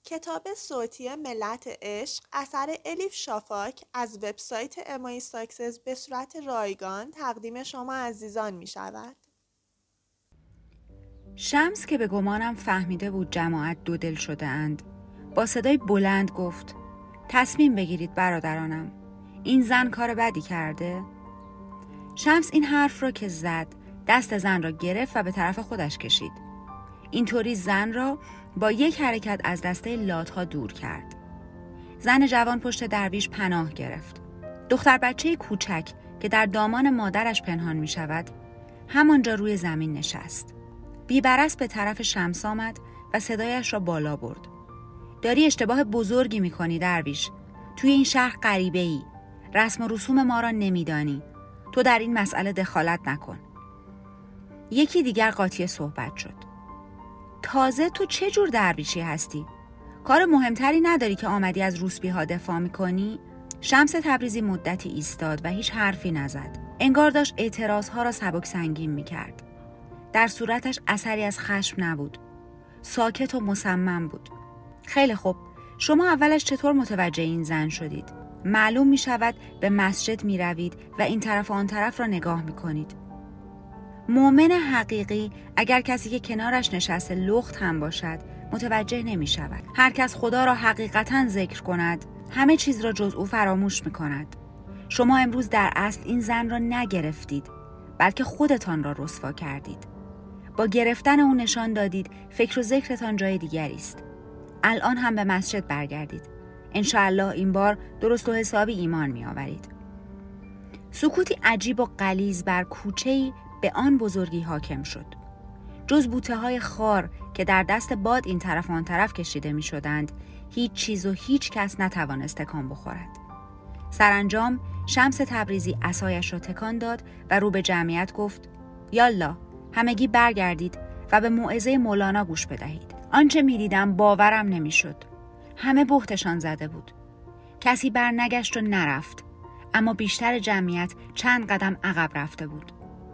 کتاب صوتی ملت عشق اثر الیف شافاک از وبسایت امای ساکسس به صورت رایگان تقدیم شما عزیزان می شود. شمس که به گمانم فهمیده بود جماعت دو دل شده اند با صدای بلند گفت تصمیم بگیرید برادرانم، این زن کار بدی کرده؟ شمس این حرف را که زد دست زن را گرفت و به طرف خودش کشید. اینطوری زن را با یک حرکت از دسته لات‌ها دور کرد. زن جوان پشت درویش پناه گرفت. دختر بچه کوچک که در دامان مادرش پنهان می شود همانجا روی زمین نشست. بی‌برص به طرف شمس آمد و صدایش را بالا برد. داری اشتباه بزرگی می کنی درویش. توی این شهر غریبه‌ای. رسم و رسوم ما را نمیدانی. تو در این مسئله دخالت نکن. یکی دیگر قاطی صحبت شد. تازه تو چه جور درویشی هستی؟ کار مهمتری نداری که آمدی از روسپی ها دفاع میکنی؟ شمس تبریزی مدتی ایستاد و هیچ حرفی نزد. انگار داشت اعتراض ها را سبک سنگین میکرد. در صورتش اثری از خشم نبود. ساکت و مصمم بود. خیلی خوب، شما اولش چطور متوجه این زن شدید؟ معلوم میشود به مسجد میروید و این طرف و آن طرف را نگاه میکنید. مؤمن حقیقی اگر کسی که کنارش نشسته لخت هم باشد متوجه نمی شود. هر کس خدا را حقیقتاً ذکر کند همه چیز را جز او فراموش می کند. شما امروز در اصل این زن را نگرفتید بلکه خودتان را رسوا کردید. با گرفتن او نشان دادید فکر و ذکرتان جای دیگری است. الان هم به مسجد برگردید. انشاءالله این بار درست و حسابی ایمان می آورید. سکوتی عجیب و غلیظ بر کوچه‌ای به آن بزرگی حاکم شد. جز بوته های خار که در دست باد این طرف آن طرف کشیده می شدند، هیچ چیز و هیچ کس نتوانست تکان بخورد. سرانجام شمس تبریزی عصایش را تکان داد و رو به جمعیت گفت یالا همگی برگردید و به موعظه مولانا گوش بدهید. آنچه می دیدم باورم نمی شد. همه بهتشان زده بود. کسی برنگشت و نرفت، اما بیشتر جمعیت چند قدم عقب رفته بود.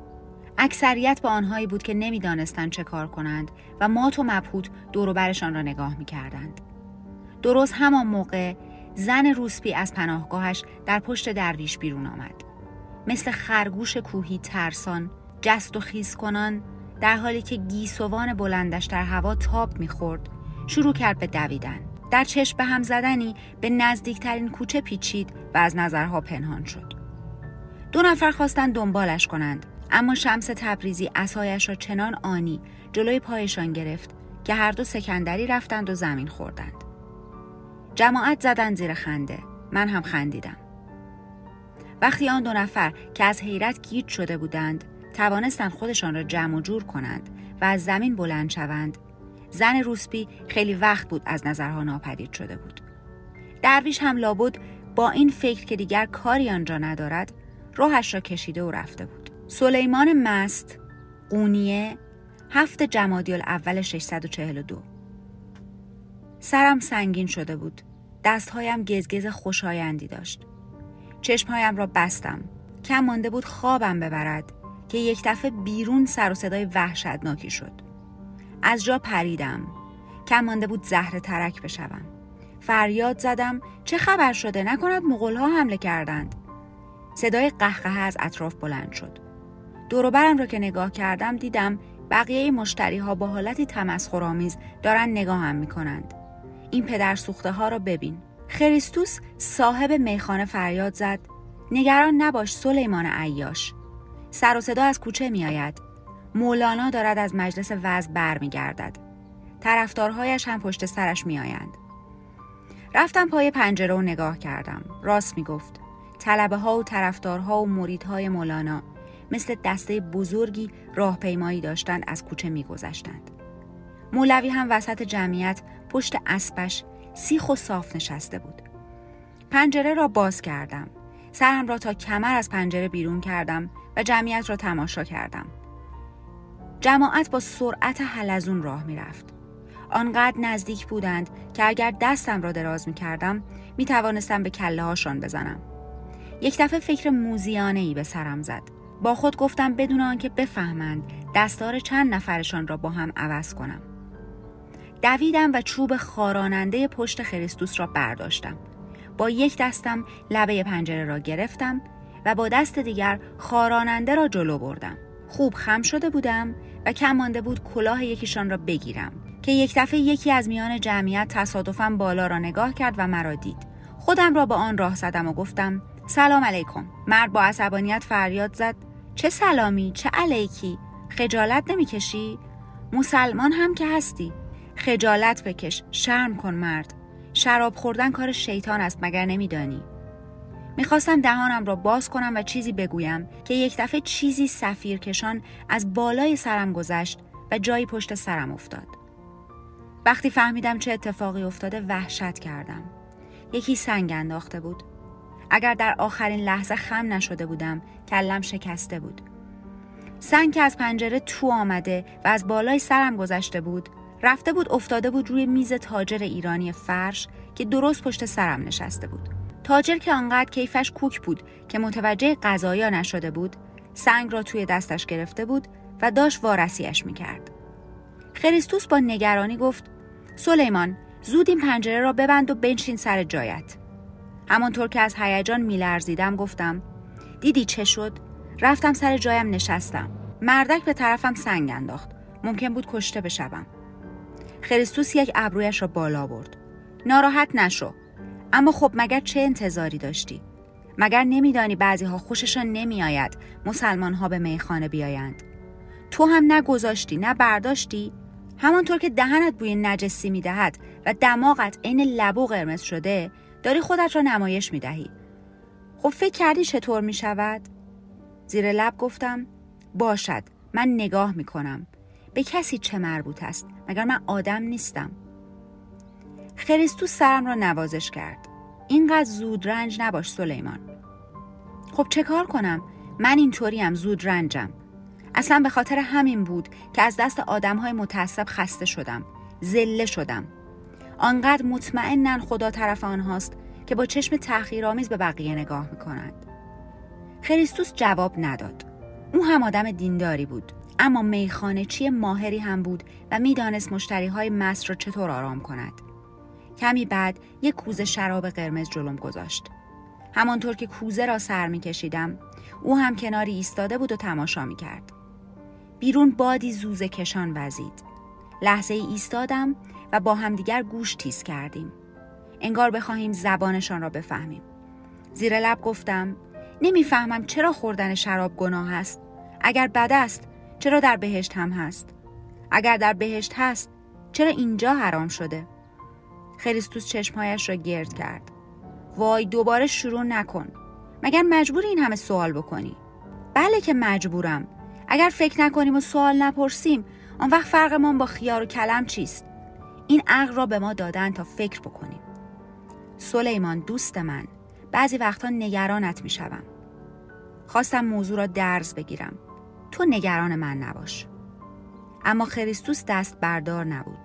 اکثریت با آنهایی بود که نمی‌دانستند چه کار کنند و مات و مبهوت دور و برشان را نگاه می‌کردند. درست همان موقع زن روسپی از پناهگاهش در پشت درویش بیرون آمد. مثل خرگوش کوهی ترسان، جست و خیز کنان، در حالی که گیسوان بلندش در هوا تاب می‌خورد، شروع کرد به دویدن. در چشم به هم زدنی به نزدیکترین کوچه پیچید و از نظرها پنهان شد. 2 نفر خواستند دنبالش کنند، اما شمس تبریزی عصایش را چنان آنی جلوی پایشان گرفت که هر دو سکندری رفتند و زمین خوردند. جماعت زدند زیر خنده. من هم خندیدم. وقتی آن 2 نفر که از حیرت گیج شده بودند توانستند خودشان را جمع و جور کنند و از زمین بلند شوند، زن روسپی خیلی وقت بود از نظرها ناپدید شده بود. درویش هم لابد با این فکر که دیگر کاری آنجا ندارد راهش را کشیده و رفته بود. سلیمان مست، قونیه، 7 جمادی الاول 642. سرم سنگین شده بود. دستهایم گزگز خوشایندی داشت. چشمهایم را بستم. کم مانده بود خوابم ببرد که یک دفعه بیرون سر و صدای وحشتناکی شد. از جا پریدم. کم مانده بود زهره ترک بشوم. فریاد زدم چه خبر شده؟ نکند مغول‌ها حمله کردند. صدای قهقه از اطراف بلند شد. دور و برم را که نگاه کردم دیدم بقیه مشتری‌ها با حالتی تمسخرآمیز دارن نگاهم می‌کنند. این پدر سوخته ها را ببین. خریستوس صاحب میخانه فریاد زد نگران نباش سلیمان عیاش. سر و صدا از کوچه میآید. مولانا دارد از مجلس وعظ برمیگردد. طرفدارهایش هم پشت سرش میآیند. رفتم پای پنجره و نگاه کردم. راست میگفت. طلبه ها و طرفدارها و مریدهای مولانا مثل دسته بزرگی راهپیمایی داشتند از کوچه میگذشتند. مولوی هم وسط جمعیت پشت اسبش سیخ و صاف نشسته بود. پنجره را باز کردم. سرم را تا کمر از پنجره بیرون کردم و جمعیت را تماشا کردم. جماعت با سرعت حلزون راه می رفت. آنقدر نزدیک بودند که اگر دستم را دراز می کردم می توانستم به کله هاشان بزنم. یک دفعه فکر موذیانه‌ای به سرم زد. با خود گفتم بدون آنکه بفهمند دستار چند نفرشان را با هم عوض کنم. دویدم و چوب خاراننده پشت خریستوس را برداشتم. با یک دستم لبه پنجره را گرفتم و با دست دیگر خاراننده را جلو بردم. خوب خم شده بودم و کم مانده بود کلاه یکیشان را بگیرم که یک دفعه یکی از میان جمعیت تصادفاً بالا را نگاه کرد و مرا دید. خودم را به آن راه زدم و گفتم سلام علیکم. مرد با عصبانیت فریاد زد چه سلامی، چه علیکی؟ خجالت نمی‌کشی؟ مسلمان هم که هستی. خجالت بکش، شرم کن مرد. شراب خوردن کار شیطان است مگر نمی‌دانی؟ میخواستم دهانم را باز کنم و چیزی بگویم که یک دفعه چیزی صفیرکشان از بالای سرم گذشت و جایی پشت سرم افتاد. وقتی فهمیدم چه اتفاقی افتاده وحشت کردم. یکی سنگ انداخته بود. اگر در آخرین لحظه خم نشده بودم کلم شکسته بود. سنگ که از پنجره تو آمده و از بالای سرم گذشته بود، رفته بود افتاده بود روی میز تاجر ایرانی فرش که درست پشت سرم نشسته بود. تاجر که آنقدر کیفش کوک بود که متوجه قضایا نشده بود، سنگ را توی دستش گرفته بود و داشت وارسیش میکرد. خریستوس با نگرانی گفت سلیمان زود این پنجره را ببند و بنشین سر جایت. همانطور که از هیجان میلرزیدم گفتم دیدی چه شد؟ رفتم سر جایم نشستم. مردک به طرفم سنگ انداخت. ممکن بود کشته بشوم. خریستوس یک ابرویش را بالا برد. ناراحت نشو. اما خب مگر چه انتظاری داشتی؟ مگر نمیدانی بعضی ها خوششان نمی آید مسلمان ها به میخانه بیایند؟ تو هم نگذاشتی نه برداشتی؟ همانطور که دهنت بوی نجسی می دهد و دماغت عین لبو قرمز شده داری خودت را نمایش می دهی. خب فکر کردی چطور می شود؟ زیر لب گفتم باشد من نگاه می کنم. به کسی چه مربوط است؟ مگر من آدم نیستم؟ خریستوس سرم را نوازش کرد. اینقدر زود رنج نباش سلیمان. خب چه کار کنم؟ من اینطوریم، زود رنجم. اصلا به خاطر همین بود که از دست آدم‌های متعصب خسته شدم، ذله شدم. آنقدر مطمئنن خدا طرف آنهاست که با چشم تحقیرآمیز به بقیه نگاه می‌کنند. خریستوس جواب نداد. او هم آدم دینداری بود، اما میخانه چی ماهری هم بود و میدانست مشتری‌های مست را چطور آرام کند. کمی بعد یک کوزه شراب قرمز جلوم گذاشت. همانطور که کوزه را سر می‌کشیدم، او هم کناری ایستاده بود و تماشا می‌کرد. بیرون بادی زوزه کشان وزید. لحظه ای ایستادم و با همدیگر گوش تیز کردیم. انگار بخواهیم زبانشان را بفهمیم. زیر لب گفتم نمی‌فهمم چرا خوردن شراب گناه است. اگر بد است چرا در بهشت هم هست؟ اگر در بهشت هست چرا اینجا حرام شده؟ خریستوس چشمهایش را گرد کرد. وای دوباره شروع نکن. مگر مجبوری این همه سوال بکنی؟ بله که مجبورم. اگر فکر نکنیم و سوال نپرسیم آن وقت فرقمان با خیار و کلم چیست؟ این عقل را به ما دادن تا فکر بکنیم. سلیمان دوست من، بعضی وقتا نگرانت میشوم. خواستم موضوع را درز بگیرم. تو نگران من نباش. اما خریستوس دست بردار نبود.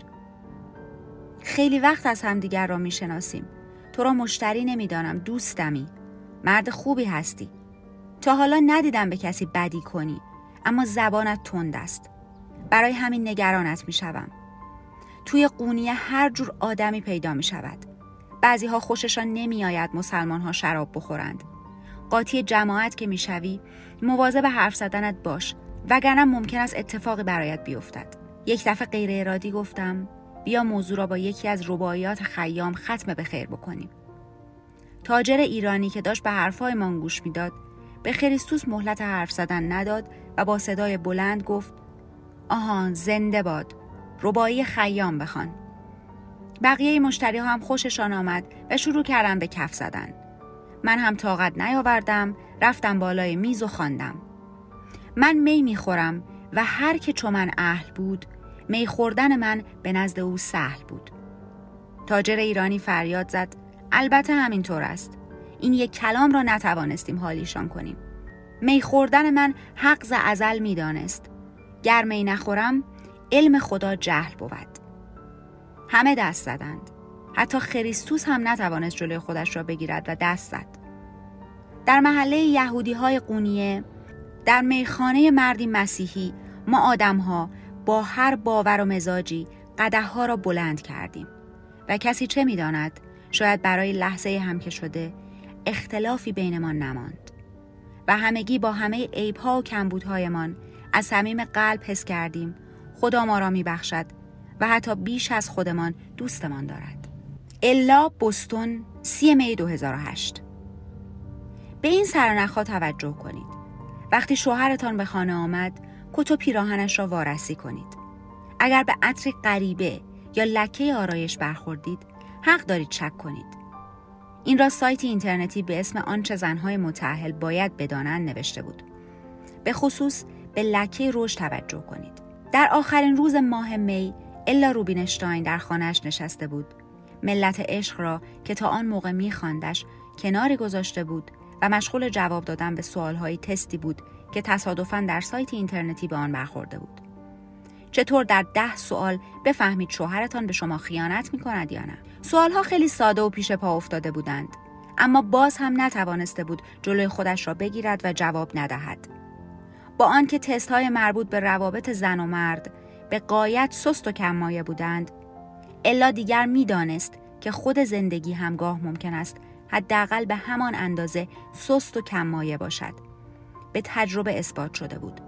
خیلی وقت از همدیگر را میشناسیم. تو را مشتری نمیدانم، دوستمی. مرد خوبی هستی. تا حالا ندیدم به کسی بدی کنی، اما زبانت تند است. برای همین نگرانت میشوم. توی قونیه هر جور آدمی پیدا میشود. بعضی ها خوششان نمیآید مسلمان ها شراب بخورند. قاطی جماعت که میشوی مواظب حرف زدنت باش، وگرنه ممکن است اتفاقی برایت بیفتد. یک دفعه غیر ارادی گفتم بیا موضوع را با یکی از رباعیات خیام ختم به خیر بکنیم. تاجر ایرانی که داشت به حرفهایمان گوش میداد به خریستوس مهلت حرف زدن نداد و با صدای بلند گفت آهان زنده باد، رباعی خیام بخوان. بقیه مشتری ها هم خوششان آمد و شروع کردن به کف زدن. من هم طاقت نیاوردم، رفتم بالای میز و خواندم. من می میخورم و هر که چو من اهل بود، می خوردن من به نزد او سهل بود. تاجر ایرانی فریاد زد البته همینطور است. این یک کلام را نتوانستیم حالیشان کنیم. می خوردن من حق ز ازل میدانست. گر می نخورم علم خدا جهل بود. همه دست زدند. حتی خریستوس هم نتوانست جلوی خودش را بگیرد و دست زد. در محله یهودی های قونیه، در میخانه مردی مسیحی، ما آدم ها با هر باور و مزاجی قدح‌ها را بلند کردیم و کسی چه می‌داند شاید برای لحظه هم که شده اختلافی بینمان نماند و همگی با همه عیب‌ها و کمبودهایمان از صمیم قلب حس کردیم خدا ما را می‌بخشد و حتی بیش از خودمان دوستمان دارد. الا، بوستون، 30 می 2008. به این سرنخ‌ها توجه کنید. وقتی شوهرتان به خانه آمد، کت و پیراهنش را وارسی کنید. اگر به عطر غریبه یا لکه آرایش برخوردید، حق دارید شک کنید. این را سایت اینترنتی به اسم آنچه زنهای متأهل باید بدانند نوشته بود. به خصوص به لکه رژ توجه کنید. در آخرین روز ماه می، الا روبینشتاین در خانه‌اش نشسته بود. ملت عشق را که تا آن موقع می‌خواندش کناری گذاشته بود و مشغول جواب دادن به سوال‌های تستی بود که تصادفاً در سایت اینترنتی به آن برخورده بود. چطور در 10 سوال بفهمید شوهرتان به شما خیانت می‌کند یا نه؟ سوال‌ها خیلی ساده و پیش پا افتاده بودند، اما باز هم نتوانسته بود جلوی خودش را بگیرد و جواب ندهد. با آنکه تست‌های مربوط به روابط زن و مرد به غایت سست و کم‌مایه بودند، الا دیگر می‌دانست که خود زندگی همگاه ممکن است حداقل به همان اندازه سست و کم‌مایه باشد. به تجربه اثبات شده بود.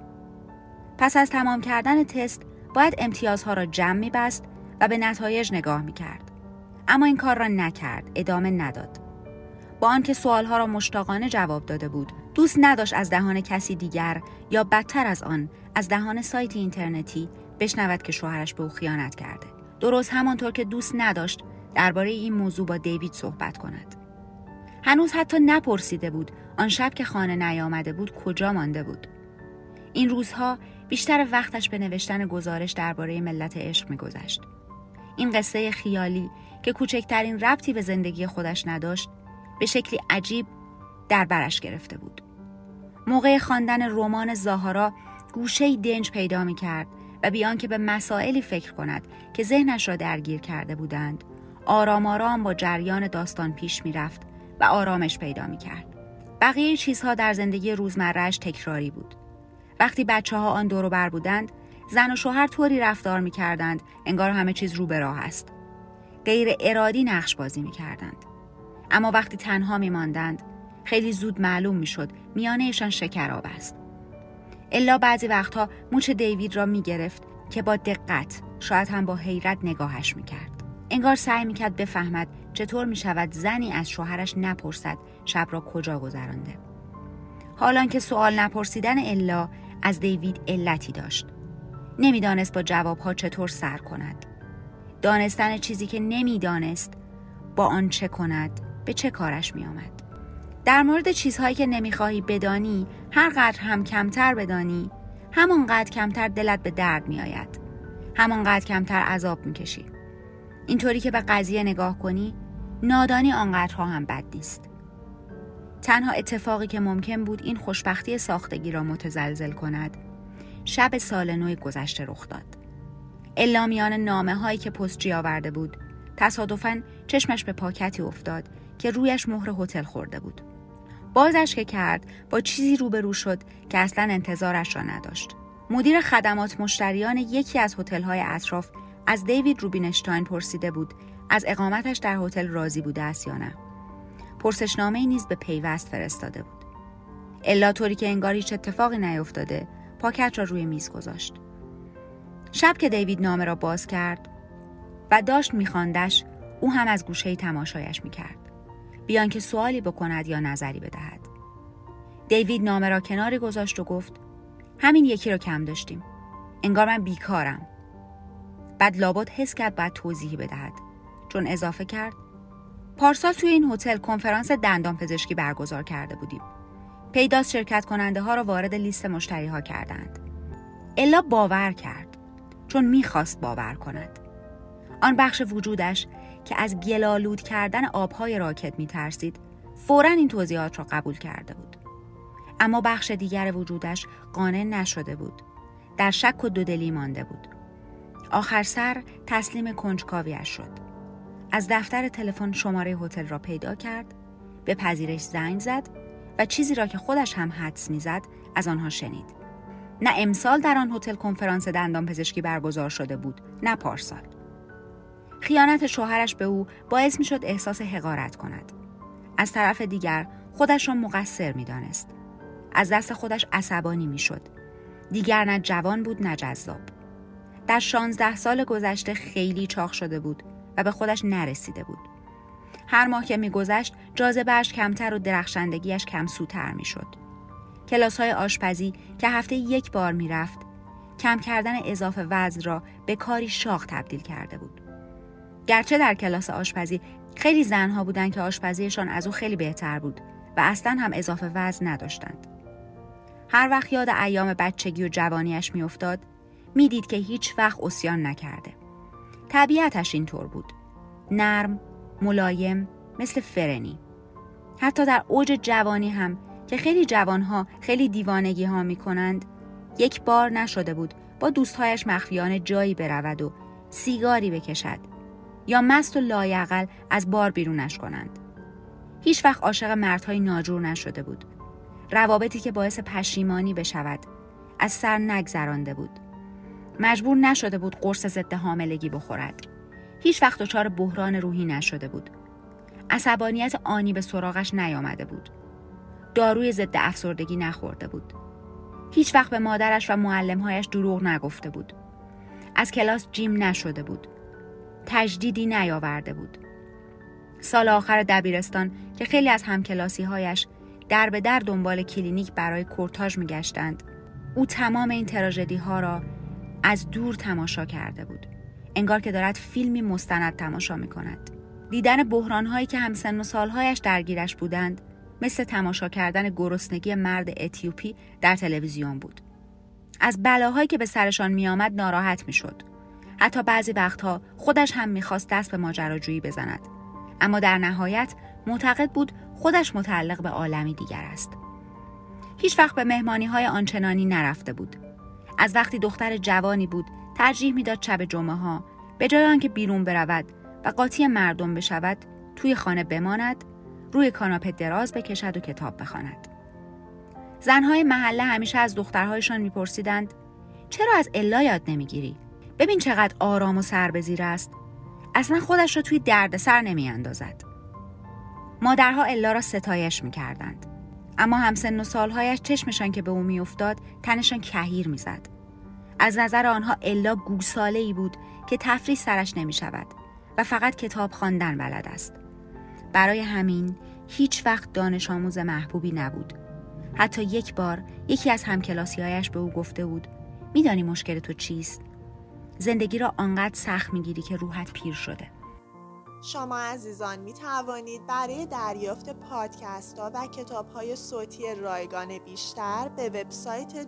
پس از تمام کردن تست باید امتیازها را جمع می‌بست و به نتایج نگاه می‌کرد. اما این کار را نکرد، ادامه نداد. با آنکه سوالها را مشتاقانه جواب داده بود، دوست نداشت از دهان کسی دیگر یا بدتر از آن از دهان سایت اینترنتی بشنود که شوهرش به او خیانت کرده. درست همانطور که دوست نداشت درباره این موضوع با دیوید صحبت کند. هنوز حتی نپرسیده بود آن شب که خانه نیامده بود کجا مانده بود. این روزها بیشتر وقتش به نوشتن گزارش درباره ملت عشق می‌گذشت. این قصه خیالی که کوچکترین ربطی به زندگی خودش نداشت، به شکلی عجیب در برش گرفته بود. موقع خواندن رمان زاهارا گوشه‌ای دنج پیدا می‌کرد و بیان که به مسائلی فکر کند که ذهنش را درگیر کرده بودند، آرام آرام با جریان داستان پیش می‌رفت و آرامش پیدا می‌کرد. بقیه چیزها در زندگی روزمره‌اش تکراری بود. وقتی بچه‌ها آن دور و بر بودند، زن و شوهر طوری رفتار می‌کردند انگار همه چیز رو به راه است. غیر ارادی نقش بازی می‌کردند. اما وقتی تنها می‌ماندند، خیلی زود معلوم می‌شد میانه‌شان شکراب است. الا بعضی وقتها مچ دیوید را می‌گرفت که با دقت، شاید هم با حیرت نگاهش می‌کرد. انگار سعی می‌کرد بفهمد چطور می‌شود زنی از شوهرش نپرسد شب را کجا گذرانده. حالان که سوال نپرسیدن الا از دیوید علتی داشت. نمی‌دانست با جوابها چطور سر کند. دانستن چیزی که نمی‌دانست با آن چه کند به چه کارش می‌آمد. در مورد چیزهایی که نمی‌خواهی بدانی، هر قدر هم کمتر بدانی، همانقدر کمتر دلت به درد می‌آید. همانقدر کمتر عذاب می‌کشی. اینطوری که به قضیه نگاه کنی، نادانی آنقدرها هم بد نیست. تنها اتفاقی که ممکن بود این خوشبختی ساختگی را متزلزل کند، شب سال نو گذشته رخ داد. الا میان نامه‌هایی که پستچی آورده بود، تصادفاً چشمش به پاکتی افتاد که رویش مهر هتل خورده بود. بازش که کرد، با چیزی روبرو شد که اصلاً انتظارش را نداشت. مدیر خدمات مشتریان یکی از هتل‌های اطراف از دیوید روبینشتاین پرسیده بود از اقامتش در هتل راضی بوده است یا نه. پرسشنامه‌ای نیز به پیوست فرستاده بود. الا طوری که انگار هیچ اتفاقی نیفتاده، پاکت را روی میز گذاشت. شب که دیوید نامه را باز کرد و داشت می‌خواندش، او هم از گوشه‌ای تماشایش می‌کرد، بیان که سوالی بکند یا نظری بدهد. دیوید نامه را کناری گذاشت و گفت: همین یکی را کم داشتیم. انگار من بیکارم. بعد لابد حس کرد باید توضیحی بدهد، چون اضافه کرد: پارسال توی این هتل کنفرانس دندان پزشکی برگزار کرده بودیم. پیداست شرکت کننده ها را وارد لیست مشتری ها کردند. الا باور کرد، چون میخواست باور کند. آن بخش وجودش که از گلالود کردن آبهای راکت میترسید، فوراً این توضیحات را قبول کرده بود. اما بخش دیگر وجودش قانع نشده بود. در شک و دودلی مانده بود. آخر سر تسلیم کنجکاویش شد. از دفتر تلفن شماره هتل را پیدا کرد، به پذیرش زنگ زد و چیزی را که خودش هم حدس می‌زد از آنها شنید. نه امسال در آن هتل کنفرانس دندان پزشکی برگزار شده بود، نه پارسال. خیانت شوهرش به او باعث میشد احساس حقارت کند. از طرف دیگر خودش را مقصر می‌دانست. از دست خودش عصبانی می‌شد. دیگر نه جوان بود نه جذاب. در 16 سال گذشته خیلی چاق شده بود و به خودش نرسیده بود. هر ماه که می‌گذشت جاذبه‌اش کمتر و درخشندگیش کمسوتر می‌شد. کلاس‌های آشپزی که هفته یک بار می‌رفت، کم کردن اضافه وزن را به کاری شاق تبدیل کرده بود. گرچه در کلاس آشپزی خیلی زنها بودند که آشپزیشان از او خیلی بهتر بود و اصلاً هم اضافه وزن نداشتند. هر وقت یاد ایام بچگی و جوانیش میافتاد، میدید که هیچ وقت عصیان نکرده. طبیعتش اینطور بود. نرم، ملایم، مثل فرنی. حتی در اوج جوانی هم که خیلی جوانها خیلی دیوانگی ها میکنند، یک بار نشده بود با دوستهایش مخفیانه جایی برود و سیگاری بکشد یا مست و لایعقل از بار بیرونش کنند. هیچ وقت عاشق مردهای ناجور نشده بود. روابطی که باعث پشیمانی بشود از سر نگذرانده بود. مجبور نشده بود قرص ضد حاملگی بخورد. هیچ وقت دچار بحران روحی نشده بود. عصبانیت آنی به سراغش نیامده بود. داروی ضد افسردگی نخورده بود. هیچ وقت به مادرش و معلم‌هایش دروغ نگفته بود. از کلاس جیم نشده بود. تجدیدی نیاورده بود. سال آخر دبیرستان که خیلی از همکلاسی‌هایش در به در دنبال کلینیک برای کورتاژ می‌گشتند، او تمام این تراژدی‌ها را از دور تماشا کرده بود. انگار که دارد فیلمی مستند تماشا می‌کند. دیدن بحران‌هایی که همسن و سال‌هایش درگیرش بودند، مثل تماشا کردن گرسنگی مرد اتیوپی در تلویزیون بود. از بلاهایی که به سرشان می‌آمد ناراحت می‌شد. حتی بعضی وقتها خودش هم می‌خواست دست به ماجراجویی بزند. اما در نهایت معتقد بود خودش متعلق به عالمی دیگر است. هیچ وقت به مهمانی‌های آنچنانی نرفته بود. از وقتی دختر جوانی بود ترجیح میداد شب جمعه‌ها به جای آنکه بیرون برود و قاطی مردم بشود توی خانه بماند، روی کاناپه دراز بکشد و کتاب بخواند. زنهای محله همیشه از دخترهایشان میپرسیدند چرا از الا یاد نمیگیری؟ ببین چقدر آرام و سربزیر است. اصلا خودش را توی دردسر نمیاندازد. مادرها الا را ستایش میکردند. اما همسن و سالهایش چشمشان که به او میافتاد تنشان کهیر میزد. از نظر آنها الا گوساله‌ای بود که تفریح سرش نمیشود و فقط کتاب خواندن بلد است. برای همین هیچ وقت دانش آموز محبوبی نبود. حتی یک بار یکی از همکلاسی‌هایش به او گفته بود میدانی مشکل تو چیست؟ زندگی را آنقدر سخت میگیری که روحت پیر شده. شما عزیزان می توانید برای دریافت پادکست ها و کتاب های صوتی رایگان بیشتر به وبسایت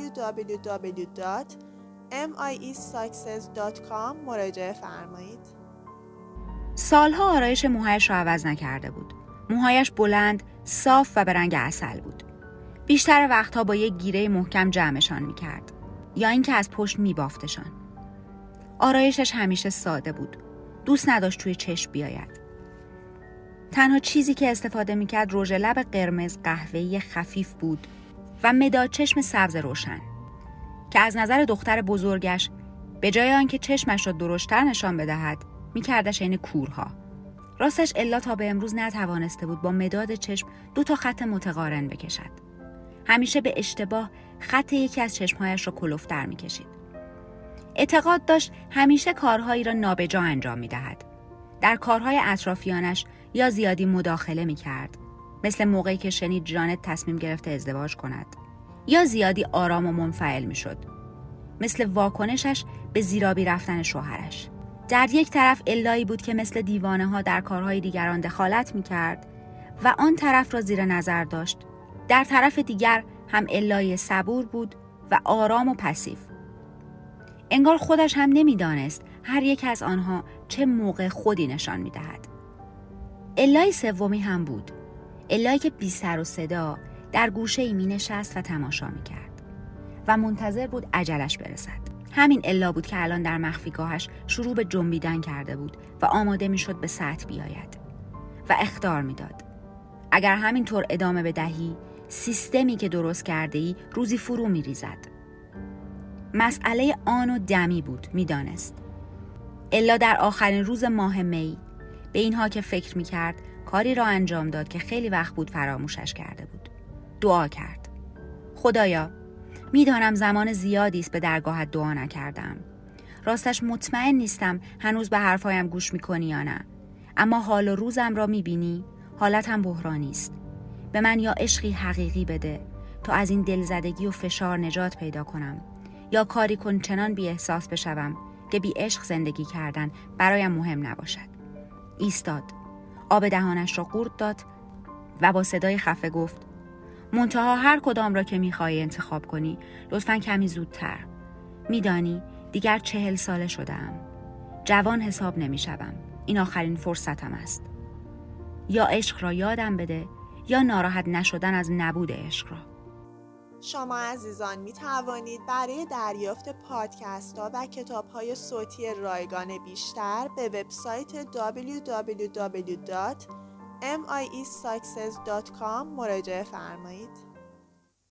www.miesuccess.com مراجعه فرمایید. سالها آرایش موهایش را عوض نکرده بود. موهایش بلند، صاف و به رنگ عسل بود. بیشتر وقتها با یک گیره محکم جمعشان میکرد یا اینکه از پشت میبافتشان. آرایشش همیشه ساده بود. دوست نداشت توی چشم بیاید. تنها چیزی که استفاده میکرد رژ لب قرمز قهوه‌ای خفیف بود و مداد چشم سبز روشن که از نظر دختر بزرگش به جای آنکه چشمش را درشتر نشان بدهد میکردش عین کورها. راستش الا تا به امروز نتوانسته بود با مداد چشم 2 خط متقارن بکشد. همیشه به اشتباه خط یکی از چشمهایش را کلفتر میکشید. اعتقاد داشت همیشه کارهایی را نابجا انجام می‌دهد. در کارهای اطرافیانش یا زیادی مداخله می‌کرد، مثل موقعی که شنید جانت تصمیم گرفته ازدواج کند، یا زیادی آرام و منفعل می‌شد، مثل واکنشش به زیرابی رفتن شوهرش. در یک طرف الایی بود که مثل دیوانه‌ها در کارهای دیگران دخالت می‌کرد و آن طرف را زیر نظر داشت. در طرف دیگر هم الایی صبور بود و آرام و پسیو. انگار خودش هم نمیدانست هر یک از آنها چه موقع خودی نشان میدهد. الای سومی هم بود. الایی که بی سر و صدا در گوشه‌ای می نشست و تماشا می کرد و منتظر بود عجلش برسد. همین الا بود که الان در مخفیگاهش شروع به جنبیدن کرده بود و آماده می شد به سطح بیاید و اخطار می داد. اگر همینطور ادامه بدهی، سیستمی که درست کرده ای روزی فرو می ریزد. مسئله آن و دمی بود، میدانست. الا در آخرین روز ماه می به اینها که فکر می‌کرد کاری را انجام داد که خیلی وقت بود فراموشش کرده بود. دعا کرد. خدایا، میدانم زمان زیادی است به درگاهت دعا نکردم. راستش مطمئن نیستم هنوز به حرفایم گوش می‌کنی یا نه. اما حال و روزم را می‌بینی، حالتم بحرانی است. به من یا عشقی حقیقی بده تا از این دلزدگی و فشار نجات پیدا کنم، یا کاری کن چنان بی احساس بشوم که بی عشق زندگی کردن برایم مهم نباشد. ایستاد، آب دهانش را قورت داد و با صدای خفه گفت: منتها هر کدام را که میخوای انتخاب کنی لطفاً کمی زودتر. میدانی دیگر 40 ساله شده‌ام. جوان حساب نمیشوم. این آخرین فرصتم است. یا عشق را یادم بده یا ناراحت نشدن از نبود عشق را. شما عزیزان می توانید برای دریافت پادکست ها و کتاب های صوتی رایگان بیشتر به وبسایت www.miesuccess.com مراجعه فرمایید.